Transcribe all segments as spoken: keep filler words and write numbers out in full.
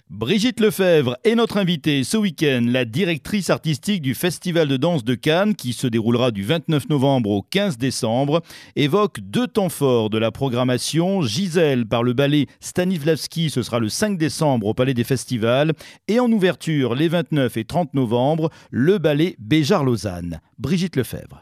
Brigitte Lefebvre est notre invitée ce week-end, la directrice artistique du Festival de danse de Cannes qui se déroulera du vingt-neuf novembre au quinze décembre, évoque deux temps forts de la programmation. Gisèle par le ballet Stanislavski, ce sera le cinq décembre au Palais des Festivals, et en ouverture les vingt-neuf et trente novembre, le ballet Béjart-Lausanne. Brigitte Lefebvre.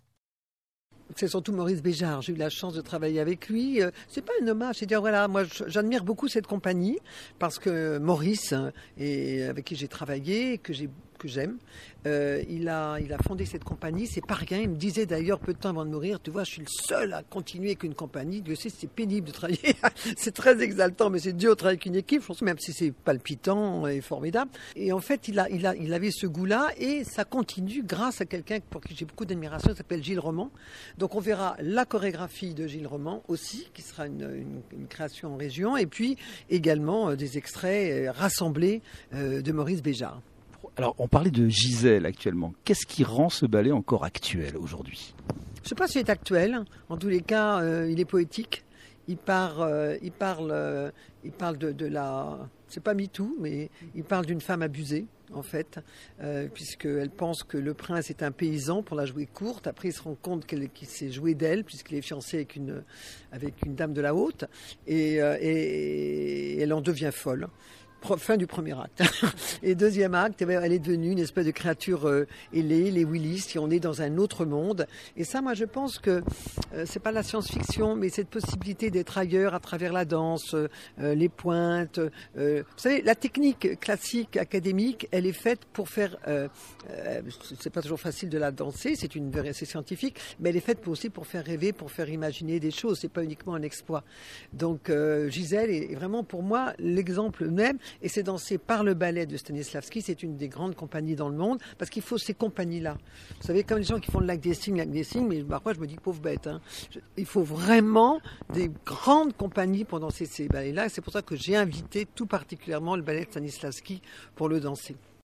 C'est surtout Maurice Béjart. J'ai eu la chance de travailler avec lui. C'est pas un hommage, c'est dire voilà, moi j'admire beaucoup cette compagnie parce que Maurice, et avec qui j'ai travaillé, que j'ai que j'aime, euh, il a il a fondé cette compagnie. C'est pas rien. Il me disait d'ailleurs peu de temps avant de mourir, tu vois, je suis le seul à continuer avec une compagnie. Dieu sait, c'est pénible de travailler. C'est très exaltant, mais c'est dur de travailler avec une équipe. Je pense même si c'est palpitant et formidable. Et en fait, il a il a il avait ce goût-là et ça continue grâce à quelqu'un pour qui j'ai beaucoup d'admiration. Il s'appelle Gilles Roman. Donc on verra la chorégraphie de Gilles Roman aussi, qui sera une, une, une création en région, et puis également euh, des extraits euh, rassemblés euh, de Maurice Béjart. Alors, on parlait de Gisèle actuellement. Qu'est-ce qui rend ce ballet encore actuel aujourd'hui ? Je ne sais pas s'il est actuel. En tous les cas, euh, il est poétique. Il, part, euh, il parle, euh, il parle de, de la... C'est pas MeToo, mais il parle d'une femme abusée, en fait, euh, puisqu'elle pense que le prince est un paysan pour la jouer courte. Après, il se rend compte qu'elle, qu'il s'est joué d'elle, puisqu'il est fiancé avec une, avec une dame de la haute, et, euh, et, et elle en devient folle. Fin du premier acte. Et deuxième acte, elle est devenue une espèce de créature euh, ailée, les Willis, et on est dans un autre monde. Et ça, moi, je pense que euh, c'est pas la science-fiction, mais cette possibilité d'être ailleurs à travers la danse, euh, les pointes. Euh, vous savez, la technique classique, académique, elle est faite pour faire... Euh, euh, c'est pas toujours facile de la danser, c'est une c'est scientifique, mais elle est faite pour, aussi pour faire rêver, pour faire imaginer des choses. C'est pas uniquement un exploit. Donc, euh, Gisèle est, est vraiment, pour moi, l'exemple même. Et c'est dansé par le ballet de Stanislavski. C'est une des grandes compagnies dans le monde parce qu'il faut ces compagnies-là. Vous savez, comme les gens qui font le lac des signes, lac des signes, mais parfois je me dis pauvre bête. Hein. Je, il faut vraiment des grandes compagnies pour danser ces ballets-là. Et c'est pour ça que j'ai invité tout particulièrement le ballet de Stanislavski pour le danser.